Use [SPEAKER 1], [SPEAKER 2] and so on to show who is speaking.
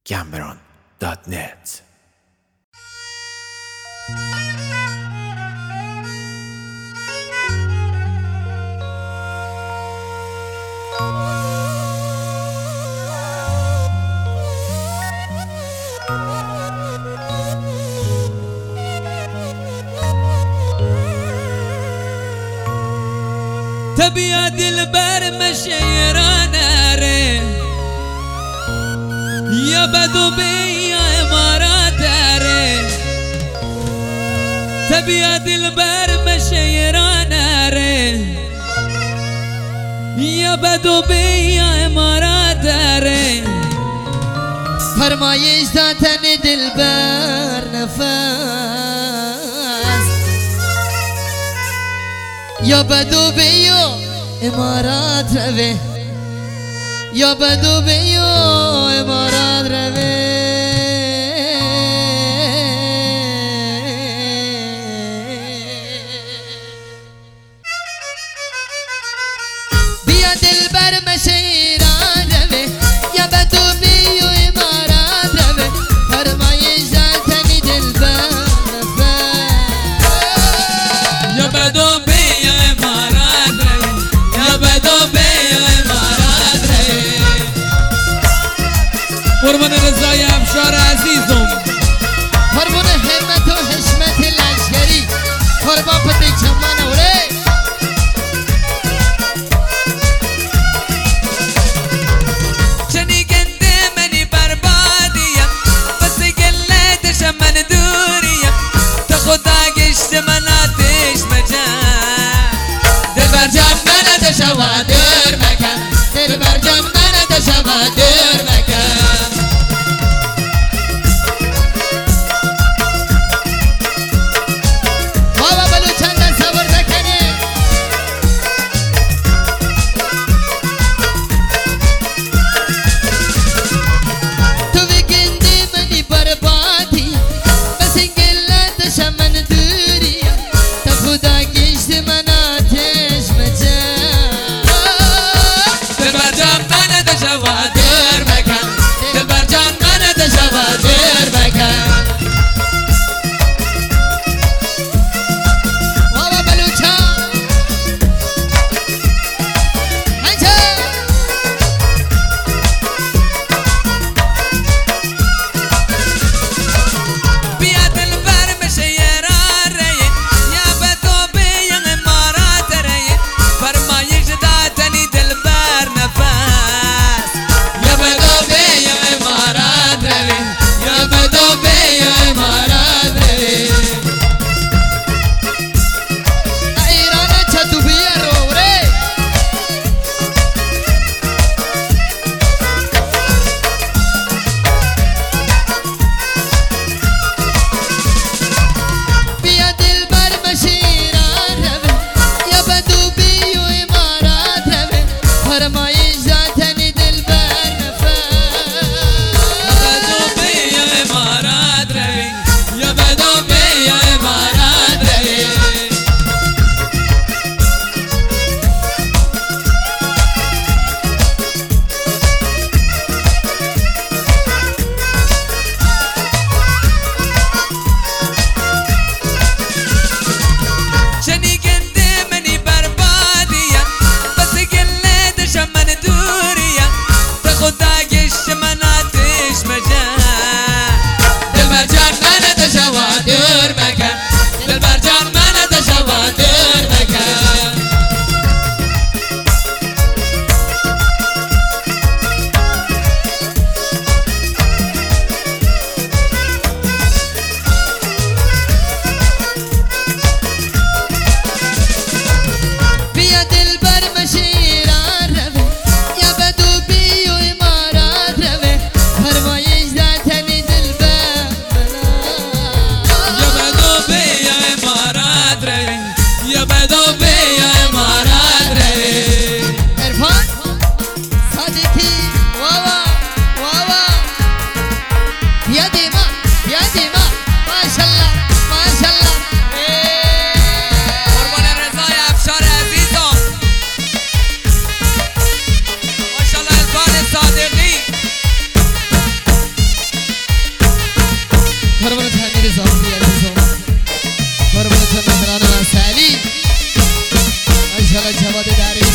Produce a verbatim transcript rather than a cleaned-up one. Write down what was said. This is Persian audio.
[SPEAKER 1] گمبران دات نت.
[SPEAKER 2] تبي يا دلبر مشيرانا ري يا بدو بي يا امارات ري تبي يا دلبر مشيرانا ري يا بدو بي يا امارات ري
[SPEAKER 3] فرمایش دادن دلبر نفس یا بدو بیو امارات روی یا بدو بیو امارات روی بیا دلبر مشیران روی یا بدو بیو امارات روی فرمایش دادن دلبر نفس
[SPEAKER 2] یا بدو قربان رضای افشار عزیزم،
[SPEAKER 3] قربان همت و حشمت لشکری، قربان پتی چمان اوره
[SPEAKER 2] چنی گنده منی بربادیم بس گله دشم من دوریم تا خدا گشت من آتش مجم
[SPEAKER 3] دل بر جم من دشوا دور مکن دل بر جم من دشوا دور مکن بابا بلو چندن صبر نکنی ماشاءالله جواد دری